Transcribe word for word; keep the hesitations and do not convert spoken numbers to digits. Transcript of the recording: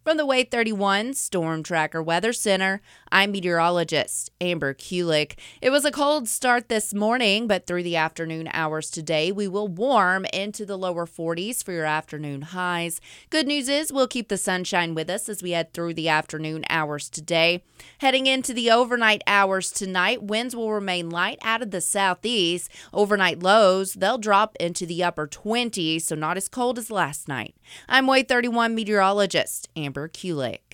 From the Wave thirty-one Storm Tracker Weather Center, I'm meteorologist Amber Kulik. It was a cold start this morning, but through the afternoon hours today, we will warm into the lower forties for your afternoon highs. Good news is we'll keep the sunshine with us as we head through the afternoon hours today. Heading into the overnight hours tonight, winds will remain light out of the southeast. Overnight lows, they'll drop into the upper twenties, so not as cold as last night. I'm Wave thirty-one meteorologist Amber Kulik.